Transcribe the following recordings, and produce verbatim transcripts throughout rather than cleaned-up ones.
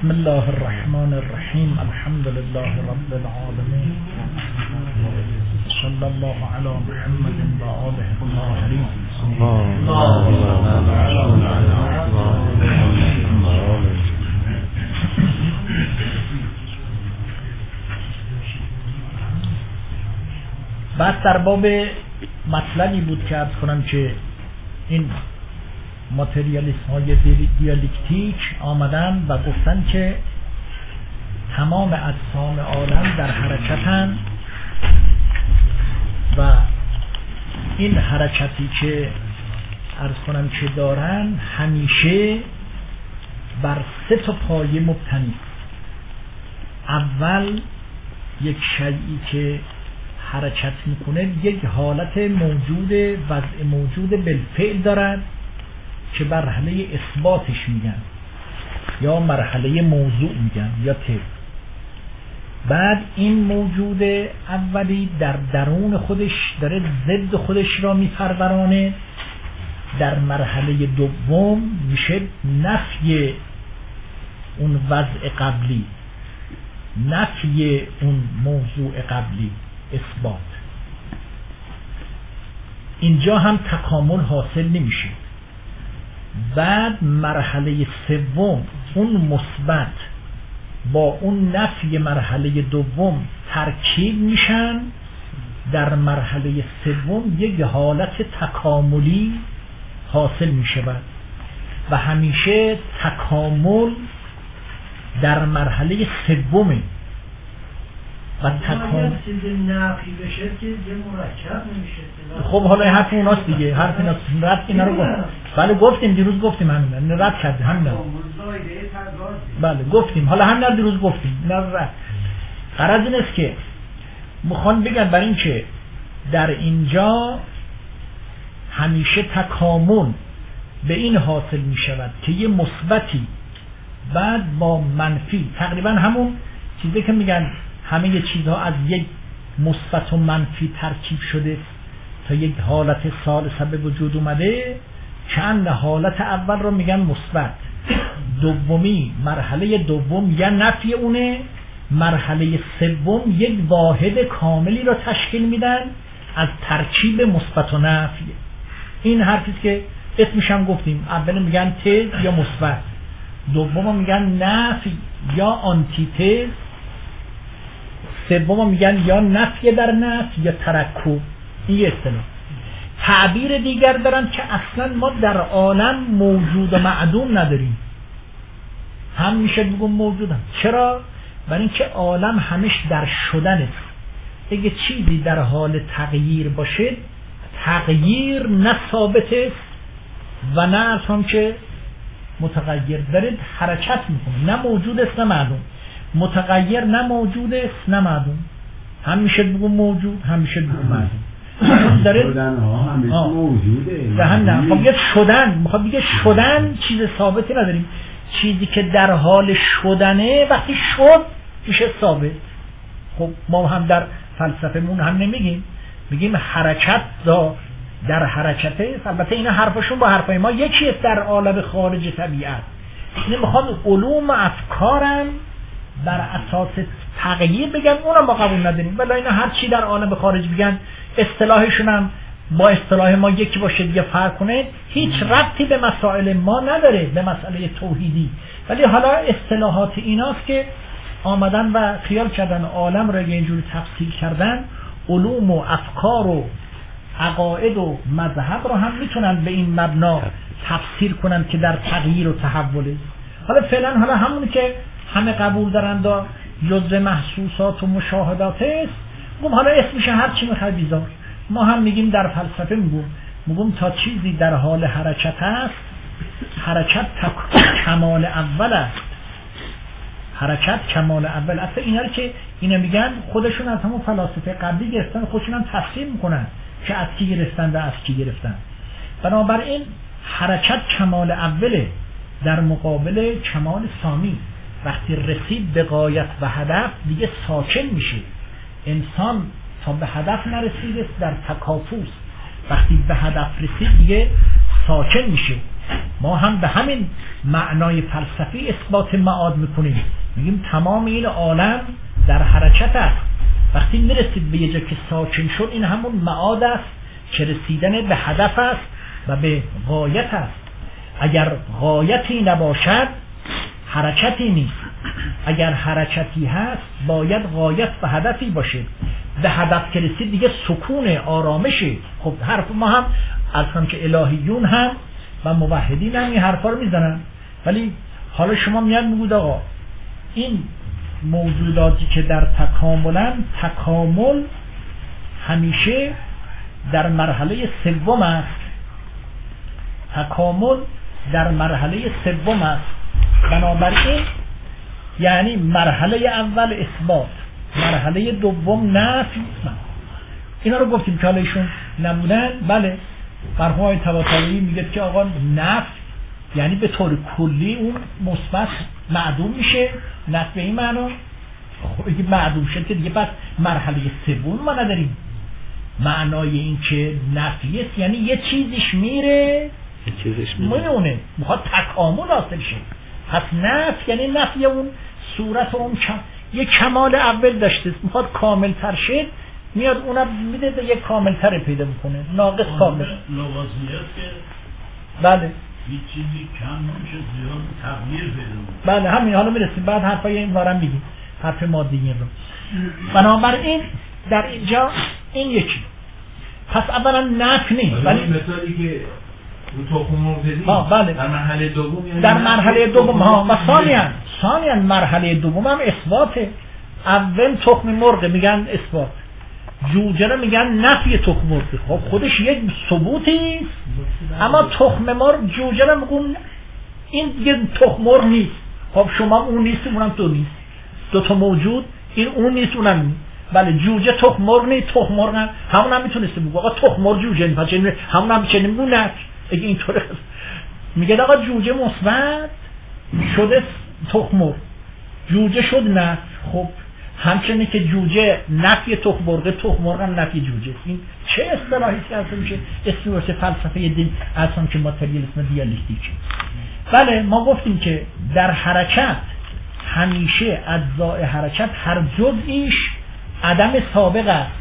بسم الله الرحمن الرحیم. الحمد لله رب العالمین. صلی الله علی محمد و آله الطاهرین. بعد در باب مطلبی بود که عرض کنم که این ماتریالیسم های دیالکتیک آمدن و گفتن که تمام اجسام عالم در حرکتن و این حرکتی که عرض کنم که دارن همیشه بر سه تا پایه مبتنی. اول یک شیئی که حرکت میکنه یک حالت موجود وضع موجود بالفعل دارد که مرحله اثباتش میگن یا مرحله موضوع میگن یا ته. بعد این موجود اولی در درون خودش داره ضد خودش را میپرورانه. در مرحله دوم میشه نفی اون وضع قبلی، نفی اون موضوع قبلی، اثبات. اینجا هم تکامل حاصل نمیشه. بعد مرحله سوم اون مثبت با اون نفی مرحله دوم ترکیب میشن. در مرحله سوم یک حالت تکاملی حاصل میشه و همیشه تکامل در مرحله سومه و تکامل نفی بشه که یه مرکب نمیشه. خب حالا حرف اوناست دیگه، حرف ایناست. رد اینا رو گفت. بله گفتیم دیروز، گفتیم همین رد کرده همین. بله گفتیم، حالا همین دیروز گفتیم. نه رد. غرض این است که میخوان بگن برای این که در اینجا همیشه تکامل به این حاصل میشود که یه مثبتی بعد با منفی، تقریبا همون چیزی که میگن همه چیزها از یک مثبت و منفی ترکیب شده تا یک حالت ثالثه به وجود اومده. چند حالت اول رو میگن مثبت، دومی مرحله دوم یا نفی اونه، مرحله سوم یک واحد کاملی رو تشکیل میدن از ترکیب مثبت و نفی. این حرفی که اسمش هم گفتیم، اول میگن تز یا مثبت، دوم میگن نفی یا آنتی تز، سوم میگن یا نفی در نفی یا ترکب. این یه اصطلاح. تعبیر دیگر دارن که اصلا ما در عالم موجود و معدوم نداریم، هم میشه بگم موجودم. چرا؟ برای اینکه عالم همش در شدن است. اگه چیزی در حال تغییر باشه، تغییر نه ثابت است و نه اصلا که متغیر، داره حرکت میکنه، نه موجود است نه معدوم. متغیر نه موجود است نه معدوم، هم میشه بگم موجود هم میشه بگم معدوم. داره شدن ها همیشه موجوده. ده هم نه میخوام بگه شدن، میخوام بگه شدن چیز ثابتی نداریم. چیزی که در حال شدنه وقتی شد میشه ثابت. خب ما هم در فلسفه‌مون هم نمیگیم، میگیم حرکت دار، در حرکته. البته اینا حرفشون با حرفای ما یکی است در عالم خارج طبیعت. اینه میخوان علوم و افکارن بر اساس تغییر بگن، اونم با قبول نداریم. ولی اینا هر چی در عالم خارج بگن، اصطلاحشون هم با اصطلاح ما یکی باشه دیگه فرق کنه، هیچ ربطی به مسائل ما نداره، به مسئله توحیدی. ولی حالا اصطلاحات ایناست که آمدن و خیال کردن عالم را اینجوری تفسیر کردن، علوم و افکار و عقاید و مذهب رو هم میتونن به این مبنا تفسیر کنن که در تغییر و تحوله. حالا فعلا حالا همونی که همه قبول دارن دا جزء محسوسات و مشاهدات است، میگم حالا اسمش هر چی میخواد بیزار. ما هم میگیم در فلسفه میگم میگم تا چیزی در حال حرکت است، حرکت کمال اول است. حرکت کمال اول. اصلا اینا رو که اینا میگن خودشون از همون فلاسفه قبلی گرفتن، خودشون هم تفسیر میکنن که از کی گرفتن و از کی گرفتن. بنابراین حرکت کمال اوله در مقابل کمال ثانی. وقتی رسید به غایت و هدف دیگه ساکن میشه. انسان تا به هدف نرسیده در تکاپوس، وقتی به هدف رسید دیگه ساکن میشه. ما هم به همین معنای فلسفی اثبات معاد میکنیم، میگیم تمام این عالم در حرکت است. وقتی میرسید به یه جا که ساکن شد، این همون معاد است که رسیدن به هدف است و به غایت است. اگر غایتی نباشد حرکتی نیست، اگر حرکتی هست باید غایت و هدفی باشه. به هدف که رسید دیگه سکون، آرامشه. خب حرف ما هم از هم که الهیون هم و موحدین هم این حرفا رو میزنن، ولی حالا شما میاد میگود آقا این موجوداتی که در تکاملن، تکامل همیشه در مرحله سوم است. تکامل در مرحله سوم است. بنابراین یعنی مرحله اول اثبات، مرحله دوم نفی. اینا رو گفتیم که حالا ایشون نمودن. بله مرحوم طباطبایی میگه که آقا نفی یعنی به طور کلی اون مثبت معدوم میشه. نفی به این معنا خب اگه معدوم شد که دیگه پس مرحله سوم ما نداریم. معنای این که نفی است یعنی یه چیزیش میره، یه چیزیش میره میونه، میخواد تکامل حاصل شه. پس نفی یعنی نفی اون صورت اون کم... یه کمال اول داشته، میخواد کامل تر شد، میاد اونم میده به یه کامل تر پیدا میکنه. ناقص کامل لوازمیت که بله هیچ چیزی کم نمیشه، زیاد تغییر پیدا میکنه. بله همین. حالا میرسیم بعد حرفای این وارم میگیم، حرف مادیین رو. بنابراین در اینجا این یکی. پس اولا نفی نیست، ولی مثالی که رو تخم مرغ دیدیم بله در مرحله دوم یعنی در مرحله دوم ها و ثانیاً ثانیاً مرحله دوم هم اثباته. اول تخم مرغ میگن اثبات، جوجه رو میگن نفی تخم مرغ. خب خودش یک ثبوتی است، اما تخم مرغ جوجه رو میگن این دیگه تخم مرغ نیست. خب شما اون نیست، اونم تو نیست، دو تا موجود، این اون نیست اونم نیست. بله جوجه تخم مرغ نیست، تخم مرغ هم همون هم میتونسته بگو آقا تخم مرغ جوجه نیست، همون هم چه نمیگو نه. اگه اینطوره میگه آقا جوجه مثبت شده تخم مرغ، جوجه شد نه. خب همچنین که جوجه نفی تخم مرغ، تخم مرغ هم نفی جوجه. این چه اصطلاحی که میشه اسم واسه فلسفه دین اصلا که ماتریالیسم اسم دیالکتیک. بله ما گفتیم که در حرکت همیشه اجزای حرکت هر جزئیش عدم سابق است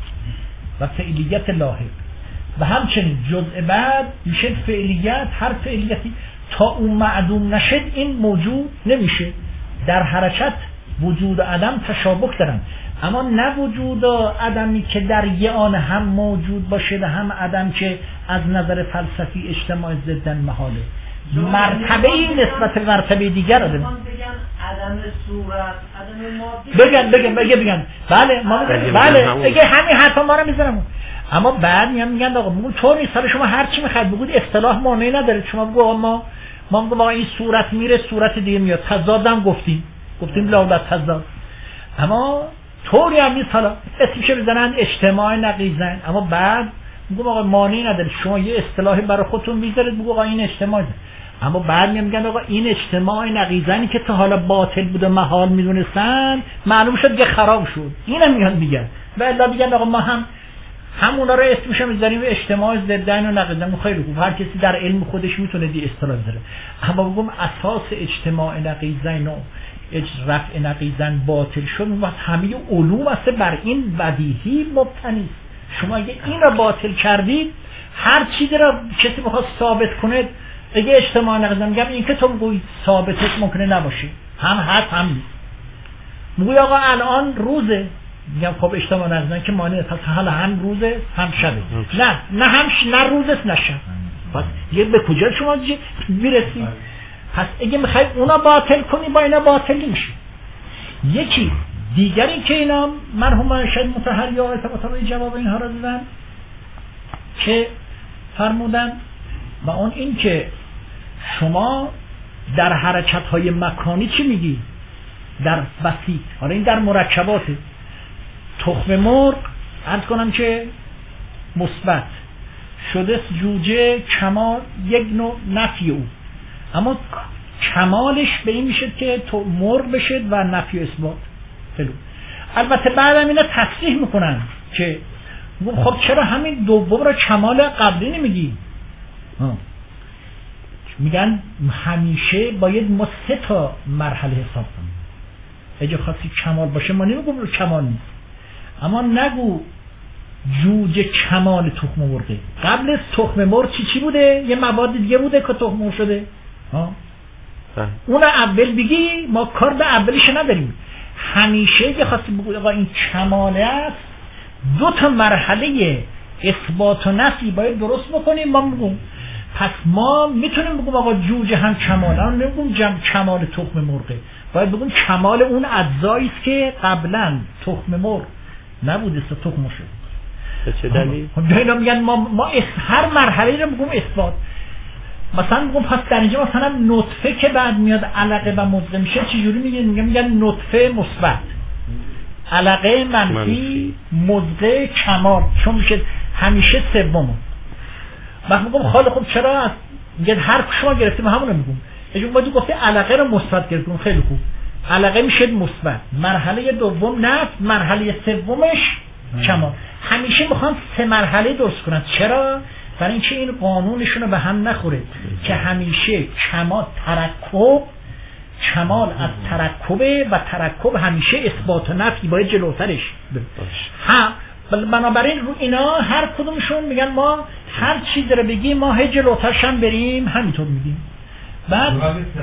و فعلیت لاحق، و همچنین جزء بعد میشه فعلیت. هر فعلیتی تا اون معدوم نشد این موجود نمیشه. در حرکت وجود و عدم تشابک دارن، اما نه وجود و عدمی که در یه آن هم موجود باشه و هم عدم که از نظر فلسفی اجتماع ضدن محاله. مرتبه این نسبت مرتبه دیگر رو بگن عدم صورت، عدم مادی، بگن بگن بگن بگن بله ما بگن بله اگه همین حرفا ما رو میزنم. اما بعد میان میگن آقا بگو طور نیست، حالا شما هر چی میخواید بگید اصطلاح معنی نداره. شما بگو ما ما میگم آقا این صورت میره صورت دیگه میاد، تضادم گفتیم گفتیم لا لا تضاد، اما طوری هم نیست. حالا اسمش بزنن اجتماع نقیضن، اما بعد میگم آقا معنی نداره. شما یه اصطلاحی برای خودتون میذارید بگو آقا این اجتماع، اما بعد میگن آقا این اجتماع نقیضنی که تا حالا باطل بود و محال میدونستن معلوم شد که خراب شد. اینم میان میگن و الا میگن آقا ما هم همونا رو اسمش میذاریم اجتماع ضدن و نقیضن. خیلی خوب، هر کسی در علم خودش میتونه دی اصطلاح بذاره، اما بگم اساس اجتماع نقیضن و رفع نقیضن باطل شد و همه علوم است بر این بدیهی مبتنی. شما اگه این را باطل کردید هر چیزی را کسی بخواد ثابت کنه، اگه اجتماع نقیضن میگم این که تو بگوی ثابتش ممکنه نباشه، هم هست هم نیست. میگوی آقا الان روزه، میگم خب اجتماع نقیضن که معنی پس حالا هم روزه هم شبه. نه نه هم ش... نه روزه نه شب. پس یه به کجا شما میرسی؟ پس اگه میخوای اونا باطل کنی با اینا باطل میشه. یکی دیگری که اینا مرحوم شاید مطهری یا طباطبایی جواب اینها را دادن که فرمودن و اون این که شما در حرکت های مکانی چی میگی؟ در بسیط، حالا این در مرکباته. تخم مرغ عرض کنم که مثبت شده، جوجه کمال یک نوع نفی او، اما کمالش به این میشه که تو مرغ بشه و نفی و اثبات. البته بعدم اینا تصریح میکنن که خب چرا همین دوم را کمال قبلی نمیگی؟ میگن همیشه باید ما سه تا مرحله حساب کنیم. اگه خواستی کمال باشه ما نمیگم رو کمال نیست، اما نگو جوجه کمال تخم مرغ. قبل از تخم مرغ چی چی بوده؟ یه مواد دیگه بوده که تخم مرغ شده. ها اون اول بگی ما کار به اولش نداریم. همیشه که خواستی بگو آقا این کماله است، دو تا مرحله اثبات و نفی باید درست بکنیم. ما میگم پس ما میتونیم بگم آقا جوجه هم کماله، هم نمیگم جمع کمال تخم مرغه، باید بگم کمال اون اجزایی است که قبلا تخم مرغ نبوده است تخم شد. چه دلیل؟ دیگه میگن ما ما هر مرحله رو میگم اثبات. مثلا میگم پس در اینجا مثلا نطفه که بعد میاد علقه و مضغه میشه چجوری میگن؟ میگن میگن نطفه مثبت، علقه منفی، مضغه کمال، چون میشه همیشه سوم. من میگم خاله خب چرا میگن هر شما گرفتیم همون میگم. اگه ما گفتی علقه رو مثبت گرفتیم خیلی خوب، علقه میشه مثبت، مرحله دوم نفی، مرحله سومش کمال. همیشه میخوان سه مرحله درست کنن. چرا؟ برای اینکه این قانونشون رو به هم نخوره که همیشه کمال ترکب، کمال از ترکبه و ترکب همیشه اثبات و نفی باید جلوترش هم. بنابراین رو اینا هر کدومشون میگن ما هر چیز رو بگیم ما هی جلوترش هم بریم همینطور میگیم. بعد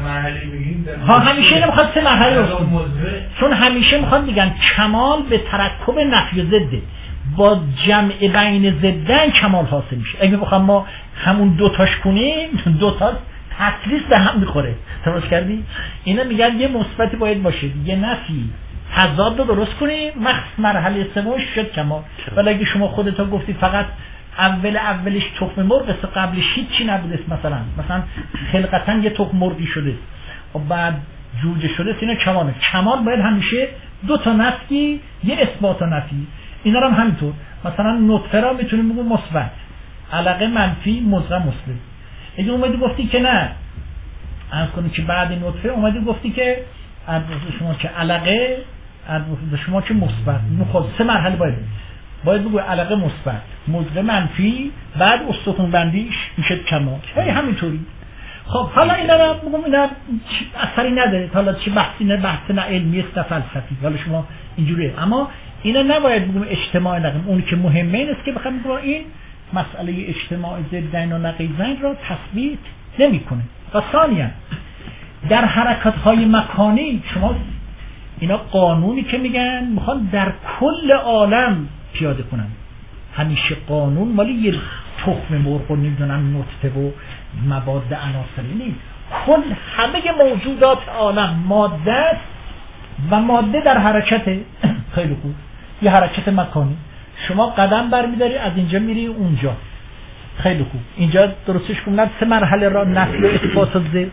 ها همیشه اینو میخواد سه مرحله درست کنن، چون همیشه میخواد میگن کمال به ترکب نفی و ضده، با جمع بین ضدن کمال حاصل میشه. اگه بخوام ما همون دوتاش کنیم دوتا تکلیف به هم میخوره. درست کردی؟ اینا میگن یه مثبتی باید باشه، یه نفی، تضاد رو درست کنیم، مخص مرحله سومش شد کمال. ولی اگه شما خودتا گفتی فقط اول اولش تخم مرغ است، قبلش هیچی نبوده، مثلا مثلا خلقتا یه تخم مرغی شده و بعد جوجه شده، اینا کماله. کمال باید همیشه دو تا نفی، یه اثبات و نفی. اینا رو هم همینطور. مثلا نطفه را میتونیم بگیم مثبت، علقه منفی، مضغه مثبت. اگه اومدی گفتی که نه، عرض کنی که بعد نطفه اومدی گفتی که شما که علقه شما که مثبت، خود سه مرحله باید باید بگو علقه مثبت، مضغه منفی، بعد استخوان بندیش میشه کمال. هی همینطوری. خب حالا اینا رو بگم اینا اثری نداره، حالا چه بحثی نه، بحث نه علمی است نه فلسفی، حالا شما اینجوریه. اما اینا نباید بگم اجتماع نقیم. اونی که مهمه این است که بخوام بگم این مسئله اجتماع ضدین و نقیضین را تثبیت نمیکنه. و ثانیا در حرکات های مکانی شما اینا قانونی که میگن میخوان در کل عالم پیاده کنن. همیشه قانون مالی یه تخم مرغ و نمیدونم نطفه و مواد عناصری نیست. کل همه موجودات عالم ماده است و ماده در حرکته. خیلی خوب. یه حرکت مکانی، شما قدم برمیداری از اینجا میری اونجا. خیلی خوب. اینجا درستش کنم سه مرحله را نفی و اثبات ضد.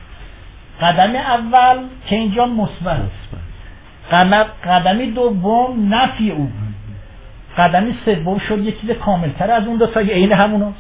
قدم اول که اینجا مثبت، قدم دوم نفی او، قدم سوم شد یه چیز کاملتر از اون دو تا، عین هموناست.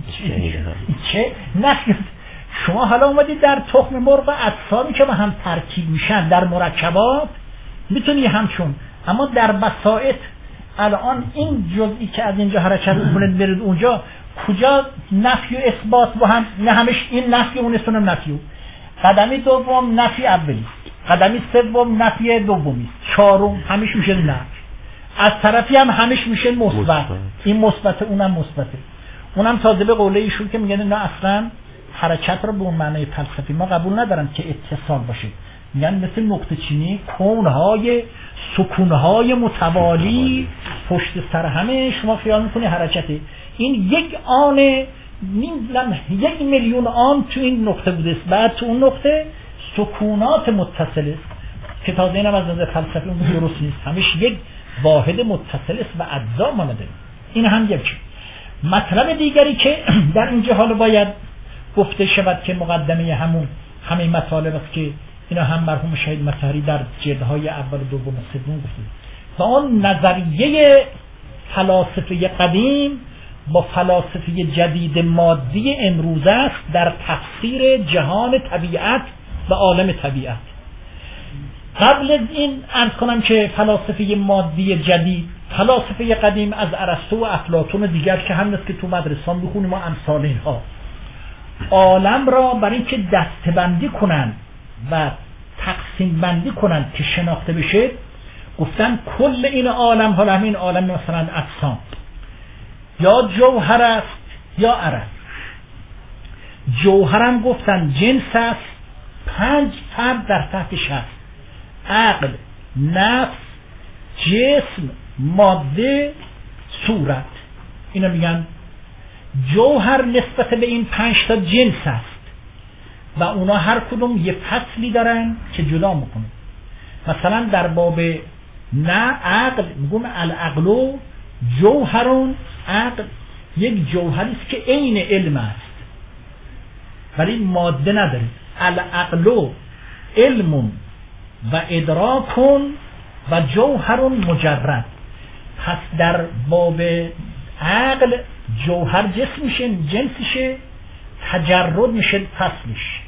چه نفی. شما حالا اومدید در تخم مرغ و اجسامی که با هم ترکیب میشن در مرکبات میتونی همچون، اما در بساطت الان این جزئی که از اینجا حرکت میکنه برید اونجا، کجا نفی و اثبات با هم؟ نه همش این نفی اون استونم نفی. قدمی دوم نفی اولی، قدمی سوم نفی دومی، چهارم همیش میشه نفی. از طرفی هم همیش میشه مثبت. این مثبت اونم مثبته. اونم تازه به قوله ایشون که میگن نه اصلا حرکت رو به اون معنی فلسفی ما قبول ندارن که اتصال باشه. میگن مثل نقطه چینی کونهای سکونهای متوالی پشت سر همه شما خیال میکنی حرکته. این یک آن یک میلیون آن تو این نقطه بوده است، بعد تو اون نقطه سکونات متصل است که تازه اینم از نظر فلسفی اون درست نیست، همیشه یک واحد متصل است و اجزا ما نداریم. این هم یک مطلب دیگری که در اینجا حالا باید گفته شود که مقدمه همون همه مطالب است که اینا هم مرحوم شهید مطهری در جلدهای اول و دوم و سوم گفته و اون نظریه فلاسفه قدیم با فلاسفه جدید مادی امروز است در تفسیر جهان طبیعت و عالم طبیعت. قبل از این عرض کنم که فلاسفه مادی جدید، فلاسفه قدیم از ارسطو و افلاطون و دیگر که هم است که تو مدرسان بخونیم و امثال اینها، عالم را برای اینکه دسته‌بندی کنن و تقسیم بندی کنن که شناخته بشه، گفتن کل این عالم، حالا همین عالم مثلا اجسام یا جوهر است یا عرض. جوهرم گفتن جنس است، پنج فرد در تحتش هست: عقل، نفس، جسم، ماده، صورت. اینا میگن جوهر نسبت به این پنج تا جنس است و اونا هر کدوم یه فصلی دارن که جدا میکنه. مثلا در باب نه عقل میگم العقل جوهرون، عقل یک جوهری است که عین علم است ولی ماده نداره. العقل علم و ادراکون و جوهرون مجرد. پس در باب عقل جوهر جسم میشه، جنسشه، تجرد میشه فصلش.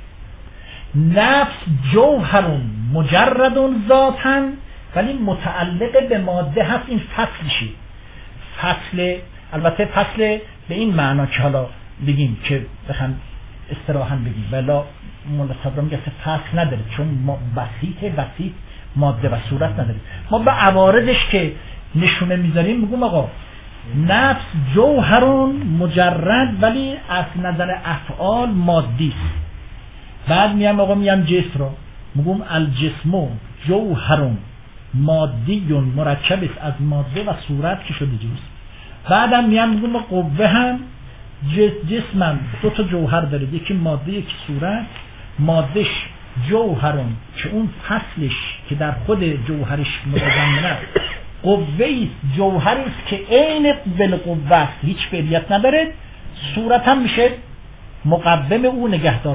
نفس جوهرون مجردون ذاتن ولی متعلق به ماده هست، این فصلشه. فصل البته فصل به این معنا که حالا بگیم که بخوام استراحاً بگیم ولی مولا صبرم میگه فصل نداره چون ما بسیطه، بسیط ماده و صورت نداره. ما به عوارضش که نشونه میذاریم میگم آقا نفس جوهرون مجرد ولی از نظر افعال مادی است. بعد میام آقا میام جسم رو میگم الجسم جوهرون مادیون مرکب است از ماده و صورت که شده جسم. بعدم میام میگم قوه هم جسمم دو تا جوهر داره، یکی ماده یکی صورت. مادهش جوهرون که اون فصلش که در خود جوهرش متضمنه قوه‌ای جوهری است که عین بالقوه است، هیچ فعلیت نداره. صورت هم میشه مقوم او نگهدار.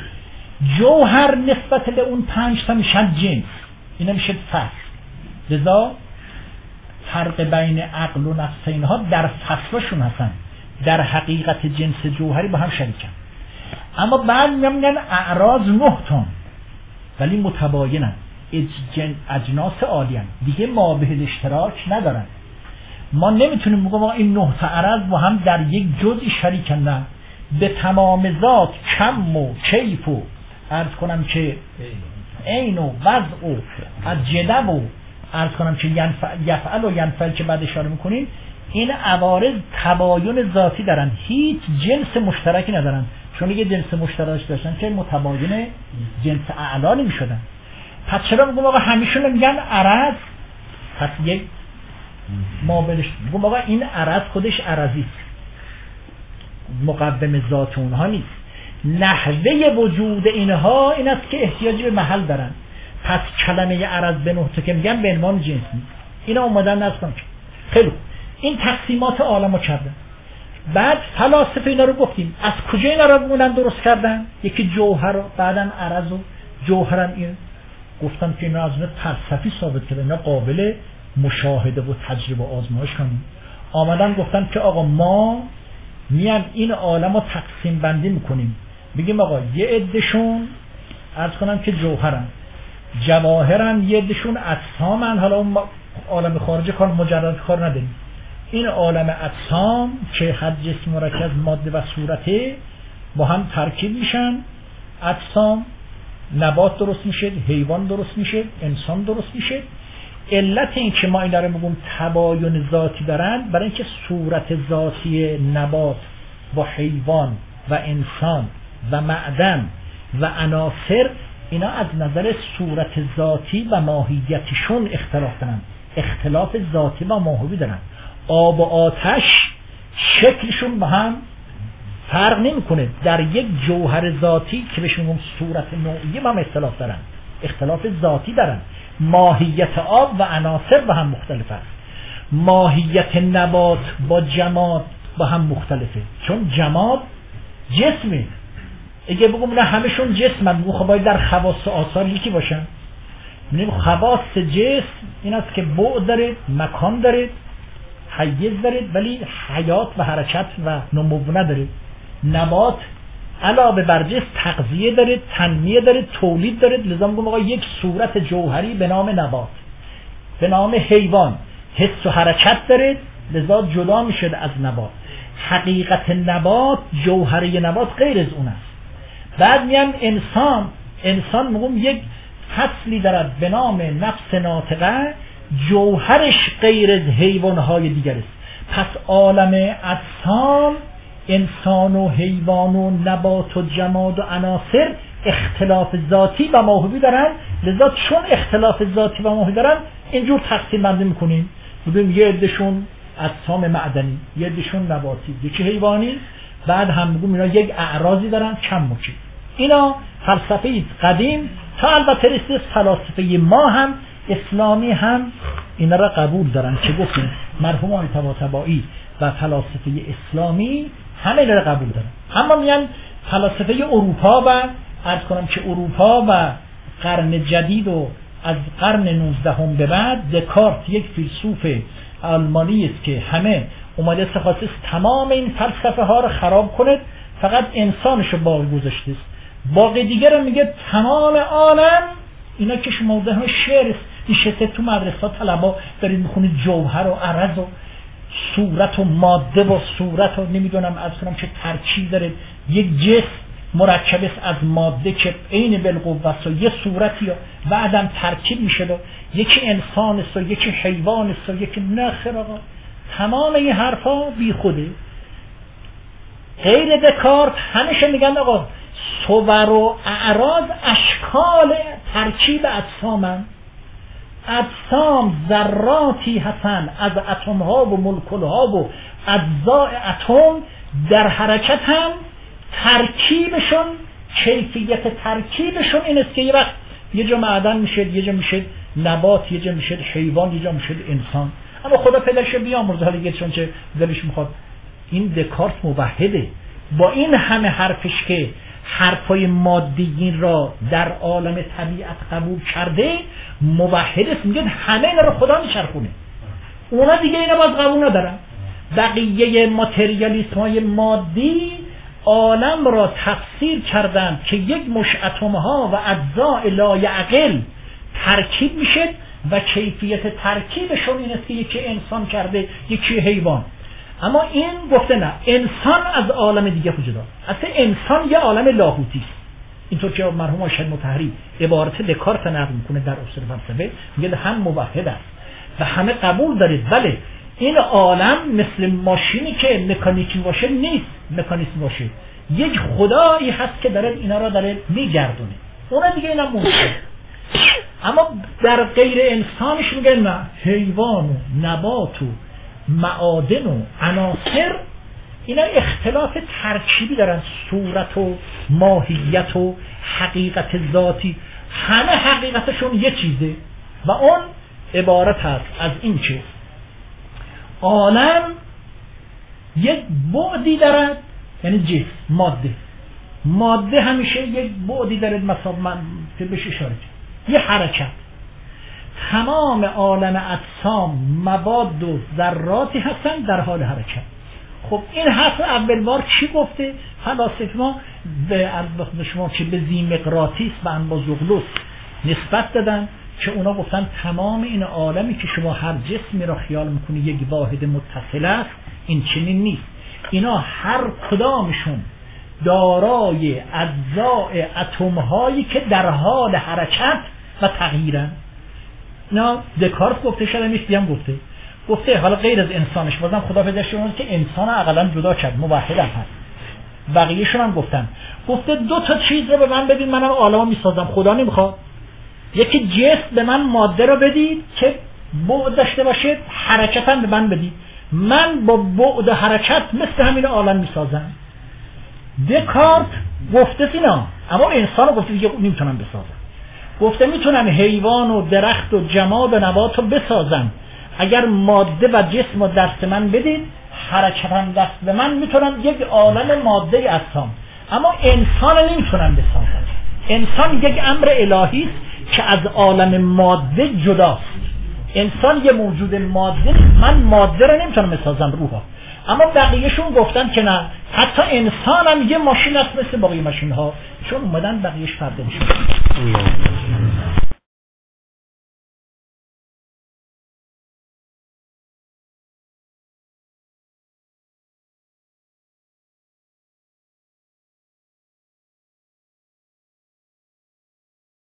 جوهر نسبت به اون پنج تا میشن جنس، اینا میشه فصل. لذا فرق بین عقل و نفس اینها در فصلشون هستن، در حقیقت جنس جوهری با هم شریکن. اما بعد میگن اعراض نه تن ولی متباینن، اجناس عالیان، دیگه مابه الاشتراک ندارن. ما نمیتونیم بگم این نه تا عرض با هم در یک جزئی شریکن، نه، به تمام ذات کم و کیف و عرض کنم که عین و وضع و جدب و عرض کنم که یفعل و ینفعل که بعد اشاره میکنیم، این عوارض تباین ذاتی دارن، هیچ جنس مشترکی ندارن. چون یه جنس مشترک داشتن که متباین جنس اعلا نمیشدن. پس چرا میگم آقا همیشون میگن عرض؟ پس یک ما بلش میگم آقا این عرض خودش عرضی است، مقدم ذات اونها نیست. نحوه وجود اینها این است که احتیاج به محل دارن. پس کلمه عرض به نقطه که میگن به عنوان جنس نیست. اینا اومدن نستن. خیلی این تقسیمات عالمو کردن. بعد فلاسفه اینا رو گفتیم از کجا اینا رو بودن درست کردن؟ یکی جوهر و بعدن عرض و جوهرن. این گفتن که اینا از اون فلسفی ثابت کرده، اینا قابل مشاهده و تجربه و آزمایش کنیم. آمدن گفتن که آقا ما میان این عالم رو تقسیم بندی میکنیم، بگیم آقا یه عدهشون عرض کنم که جوهرن، جواهرن، یه عدهشون اجسامن. حالا اون عالم خارجی کار مجرد کار نداریم. این عالم اجسام که هر جسم مرکب ماده و صورته با هم ترکیب میشن، اجسام، نبات درست میشه، حیوان درست میشه، انسان درست میشه. علت این که ما اینا رو میگم تباین ذاتی دارن برای اینکه صورت ذاتی نبات با حیوان و انسان و معدن و عناصر اینا از نظر صورت ذاتی و ماهیتشون اختلاف دارن، اختلاف ذاتی و ماهوی دارن. آب و آتش شکلشون با هم فرق نمیکنه، در یک جوهر ذاتی که بهش میگم صورت نوعی با هم اختلاف دارن، اختلاف ذاتی دارن. ماهیت آب و عناصر با هم مختلف است. ماهیت نبات با جماد با هم مختلفه، چون جماد جسمه. اگه بگم نه همشون جسمن، خب باید در خواص و آثار یکی باشن. میگم خواص جسم این است که بعد داره، مکان داره، حیز داره، ولی حیات و حرکت و نمو نداره. نبات علاوه بر جسم تغذیه داره، تنمیه داره، تولید داره. لذا میگم آقا یک صورت جوهری به نام نبات. به نام حیوان حس و حرکت داره، لذا جدا میشه از نبات. حقیقت نبات، جوهره نبات غیر از اون است. بعد میان انسان انسان میگم یک فصلی دارد به نام نفس ناطقه، جوهرش غیر از حیوانهای دیگر است. پس عالم اجسام، انسان و حیوان و نبات و جماد و عناصر اختلاف ذاتی و ماهوی دارن، لذا چون اختلاف ذاتی و ماهوی دارن اینجور تقسیم بندی میکنیم، بودیم یه عدهشون اجسام معدنی، یه عدهشون نباتی، یکی حیوانی، بعد هم میگم اینا یک اعراضی دارن کم مکی. اینا فلسفه قدیم تا البته رسید فلسفه ما هم اسلامی هم اینا را قبول دارن که گفتیم مرحومان طباطبایی و فلاسفه اسلامی همه اینا را قبول دارن. اما میان فلاسفه اروپا و عرض کنم که اروپا و قرن جدید و از قرن نوزدهم به بعد، دکارت یک فیلسوف آلمانی است که همه اومده سخاصه تمام این فلسفه ها رو خراب کنه، فقط انسانش رو باقی گذاشته است. باقی دیگر رو میگه تمام عالم اینا که شما ده شعر نشسته تو مدرسه طلبا دارید میخونید جوهر و عرض و صورت و ماده و صورت و نمیدونم از کنم که ترکیب داره، یک جسم مرکب است از ماده که عین بالقوه است و یه صورتی و بعدم ترکیب میشه و یکی انسان است و یکی حیوان است و یکی نخر. آقا تمام این حرفا بی خوده. غیر دکارت همیشه میگن آقا صور و اعراض اشکال ترکیب اجسامن، اجسام ذراتی هستن از اتم ها و مولکول ها و اجزاء اتم در حرکت هم، ترکیبشون کیفیت ترکیبشون این است که یه وقت یه جا معدن میشه، یه جا میشه نبات، یه جا میشه حیوان، یه جا میشه انسان. اما خدا پدرش بیامرزه حالا یه چون چه دلش میخواد. این دکارت موحده، با این همه حرفش که حرفای مادیین را در عالم طبیعت قبول کرده، موحد است، میگه همه اینا رو خدا میچرخونه، اونا دیگه اینا باز قبول ندارن. بقیه ماتریالیسم های مادی عالم را تفسیر کردند که یک مش اتم ها و اجزاء لایعقل ترکیب میشه و کیفیت ترکیبشون این است که یکی انسان کرده یکی حیوان. اما این گفته نه، انسان از عالم دیگه وجود داره. اصلا انسان یه عالم لاهوتی است. اینطور که مرحوم شاید مطهری عبارت دکارت نقل میکنه در اصول فلسفه، میگه هم موحد است و همه قبول دارید، بله این عالم مثل ماشینی که مکانیکی باشه نیست، مکانیسم باشه، یک خدایی هست که داره اینا را داره میگردونه، اونا دیگه اینا مونده. اما در غیر انسانش میگه نه، حیوان و نبات و معادن و عناصر اینا اختلاف ترکیبی دارن، صورت و ماهیت و حقیقت ذاتی، همه حقیقتشون یه چیزه و اون عبارت هست از این که عالم یک بعدی دارد، یعنی جسم، ماده ماده همیشه یک بعدی دارد، مثلا من بهش اشاره کنم یه حرکت. تمام عالم اجسام مواد و ذراتی هستن در حال حرکت. خب این حرف اول بار چی گفته؟ فلاسفه ما به شما که به ذیمقراطیس و انبازوغلوس نسبت دادن که اونا گفتن تمام این عالمی که شما هر جسمی را خیال میکنی یک واحد متصل است، این چنین نیست. اینا هر کدامشون دارای اجزاء اتم هایی که در حال حرکت و تغییرن. اینا دکارت گفته، شده میشتیم گفته گفته حالا غیر از انسانش بازم خدا پدرش شده که انسان اقلا جدا کرد، موحد هم هست. بقیهشون هم گفتن گفته دو تا چیز رو به من بدید منم عالمو میسازم، خدا نمیخواد. یکی جسم به من ماده رو بدید که بعد داشته باشه، حرکت هم به من بدید، من با بعد حرکت مثل همین عالم میسازم. دکارت گفته اینا، اما انسان رو گفته دیگه نمیتونم بسازم. گفته میتونم حیوان و درخت و جماد و نبات رو بسازم، اگر ماده و جسم و دست من بدید، حرکت هم دست به من، میتونم یک عالم ماده اجسام. اما انسان نمیتونم بسازم. انسان یک امر الهی است که از عالم ماده جداست. انسان یه موجود ماده، من ماده رو نمیتونم بسازم، روحا. اما بقیهشون گفتن که نه، حتی انسان هم یه ماشین است مثل باقی ماشین ها، چون اومدن بقیهش فرده میشه.